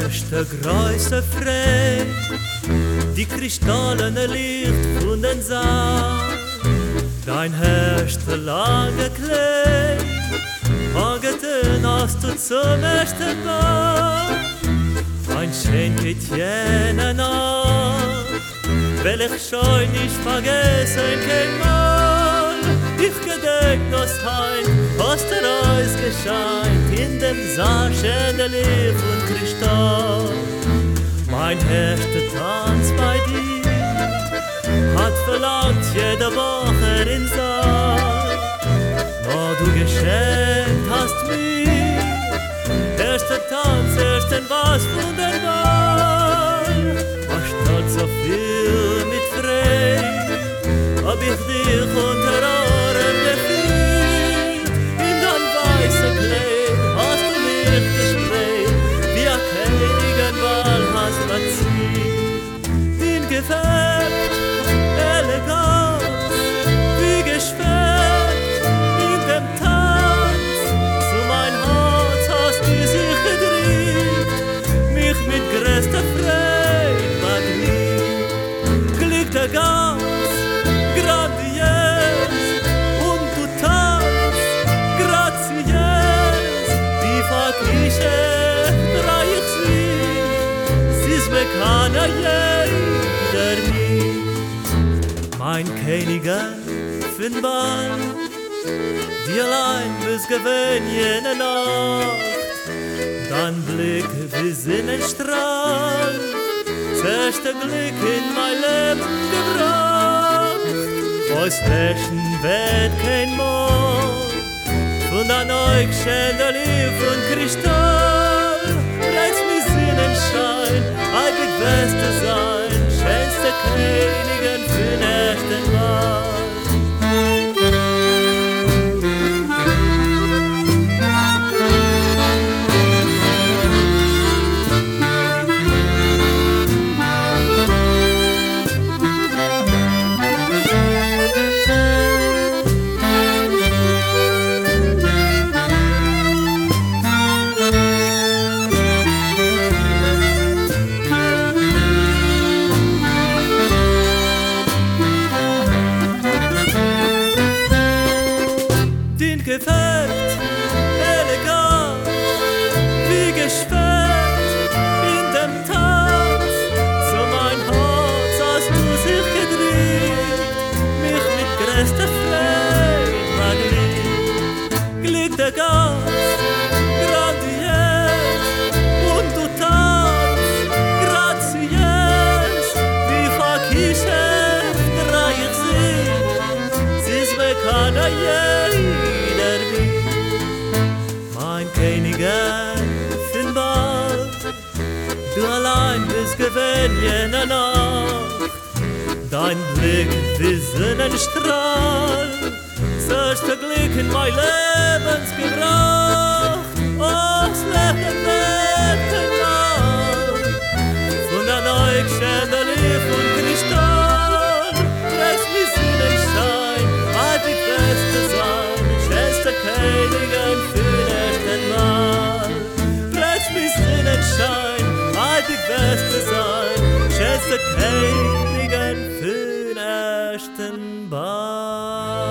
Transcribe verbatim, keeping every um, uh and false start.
erste große Frei, die kristallene Licht von den Saal, dein erste lange Kleid, angeten hast du zum ersten Mal. Ein Schenket jene Nacht, will ich schon nicht vergessen, kein Mal. Ich gedenk das Heim, hast du Reis gescheint, in dem Saarschende Licht und Kristall. Mein erster Tanz bei dir hat verlangt jede Woche in Saal. Na, du geschenkt hast mir erster Tanz, ersten was wunderbar. Was statt so viel mit frei, hab ich dich unter Ohren gefühlt. In dein weißer Kleid hast du mich gesprayt, wie ein Königenball hast du erzählt. Den gefällt, elegant, wie geschwärmt, in dem Tanz. Zu mein Herz hast du sich gedreht, mich mit größter Freude magnet. Glück der Gast, grandios, und du tanzt, graziös, die Fakische reich sie, sie ist mir keiner jeder mit. Mein Königin von Ball, die allein bis gewinn jene Nacht, dein Blick wie Sonnenstrahl, zuerste Glück in mein Leben gebracht. Aus Flächen wird kein Mond, von der Neugschende Liebe und Kristall, reizt mich Sonnenschein, eigentlich beste sein, schönste Königin für den ersten Mal. Gefällt, elegant, wie geschwärmt, in dem Tanz. Zu mein Herz hast du sich gedreht, mich mit größter Freude magnet. Glück der Gast, grandios, und du tanzt, graziös, wie Fakische reich sind, sie ist mir keiner je. Mein Königin von Ball, du allein bist gewinn jene Nacht, dein Blick wie Sonnenstrahl, das erste Glück in mein Lebens gebracht. Oh, das Lächeln wird Nacht, von der Neugschende Liebe und Kristall, reizt mich Sonnenschein, halt die Beste sein, schönste Königin für den ersten Mal. Reizt mich Sonnenschein, halt die Beste sein, schönste Königin für den ersten Mal.